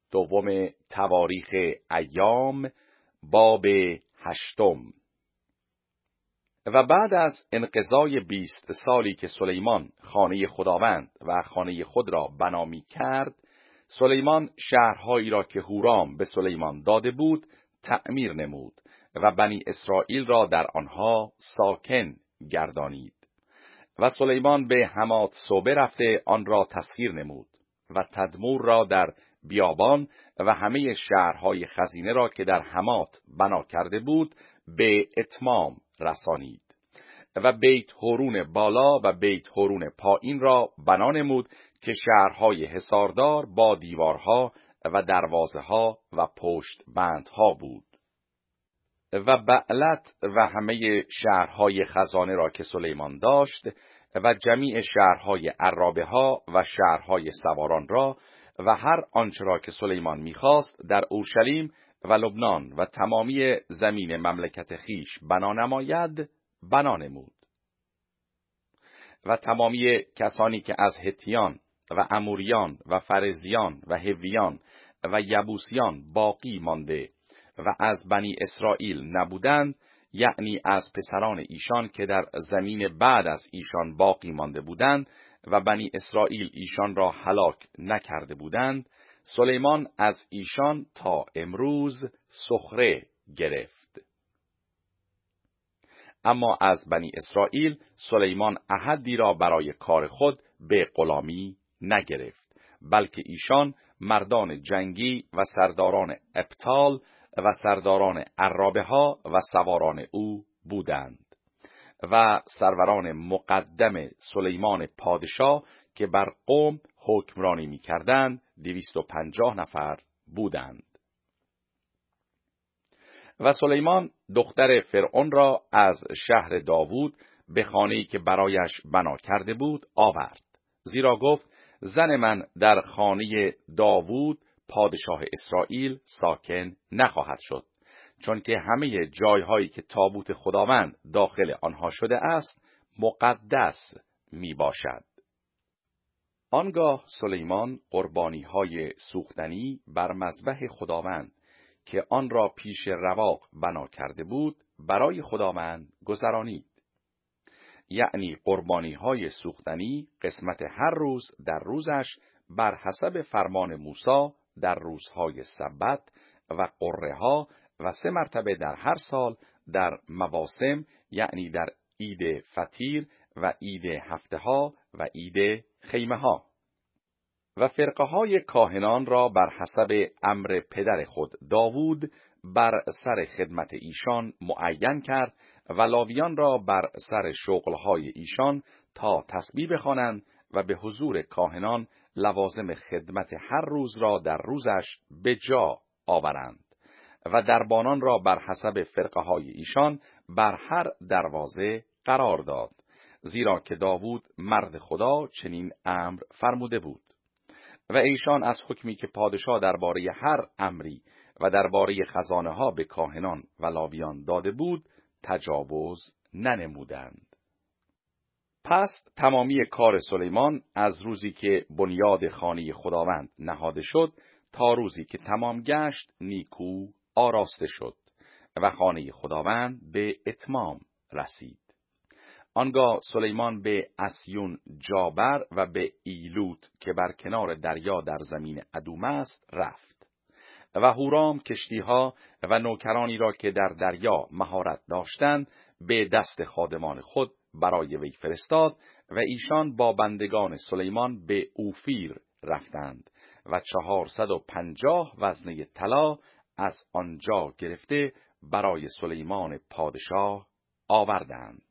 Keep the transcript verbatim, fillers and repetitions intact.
دوم تواریخ ایام باب هشتم. و بعد از انقضای بیست سالی که سلیمان خانه خداوند و خانه خود را بنا می کرد، سلیمان شهرهایی را که هورام به سلیمان داده بود تعمیر نمود و بنی اسرائیل را در آنها ساکن گردانید. و سلیمان به حمات صوبه رفته آن را تسخیر نمود و تدمور را در بیابان و همه شهرهای خزینه را که در حمات بنا کرده بود به اتمام رسانید و بیت هورون بالا و بیت هورون پایین را بنا نمود که شهرهای حصاردار با دیوارها و دروازه ها و پشت بندها بود. و بعلت و همه شهرهای خزانه را که سلیمان داشت و جمیع شهرهای عرابه ها و شهرهای سواران را و هر آنچه را که سلیمان می‌خواست در اورشلیم و لبنان و تمامی زمین مملکت خیش بنا نماید بنا نمود. و تمامی کسانی که از هتیان و اموریان و فرزیان و هویان و یبوسیان باقی مانده و از بنی اسرائیل نبودند، یعنی از پسران ایشان که در زمین بعد از ایشان باقی مانده بودند و بنی اسرائیل ایشان را هلاک نکرده بودند، سلیمان از ایشان تا امروز سخره گرفت. اما از بنی اسرائیل سلیمان عهدی را برای کار خود به غلامی نگرفت، بلکه ایشان مردان جنگی و سرداران ابطال و سرداران عرابه ها و سواران او بودند. و سروران مقدم سلیمان پادشاه که بر قوم حکمرانی می کردند دویست و پنجاه نفر بودند. و سلیمان دختر فرعون را از شهر داوود به خانه‌ای که برایش بنا کرده بود آورد، زیرا گفت زن من در خانه داوود پادشاه اسرائیل ساکن نخواهد شد، چون که همه جایهایی که تابوت خداوند داخل آنها شده است مقدس می باشد. آنگاه سلیمان قربانی‌های سوختنی بر مذبح خداوند که آن را پیش رواق بنا کرده بود برای خداوند گذرانید، یعنی قربانی‌های سوختنی قسمت هر روز در روزش بر حسب فرمان موسی در روزهای سبت و قره ها و سه مرتبه در هر سال در مواسم، یعنی در عید فطیر و عید هفته ها و عید خیمه ها. و فرقه های کاهنان را بر حسب امر پدر خود داوود بر سر خدمت ایشان معین کرد و لاویان را بر سر شغلهای ایشان تا تسبیح بخوانند و به حضور کاهنان لوازم خدمت هر روز را در روزش به جا آورند و دربانان را بر حسب فرقه های ایشان بر هر دروازه قرار داد، زیرا که داوود مرد خدا چنین امر فرموده بود. و ایشان از حکمی که پادشاه درباره هر امری و درباره خزانه ها به کاهنان و لاویان داده بود تجاوز ننمودند. پس تمامی کار سلیمان از روزی که بنیاد خانه خداوند نهاده شد تا روزی که تمام گشت نیکو آراسته شد و خانه خداوند به اتمام رسید. آنگاه سلیمان به اسیون جابر و به ایلوت که بر کنار دریا در زمین ادوم است رفت. و هورام کشتیها و نوکرانی را که در دریا مهارت داشتند به دست خادمان خود برای وی فرستاد و ایشان با بندگان سلیمان به اوفیر رفتند و چهارصد و پنجاه وزنه طلا از آنجا گرفته برای سلیمان پادشاه آوردند.